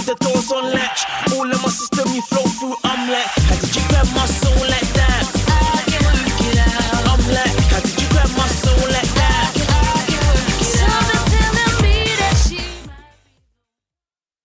the doors on latch. All of my system you flow through, I'm like, how did you grab my soul like that?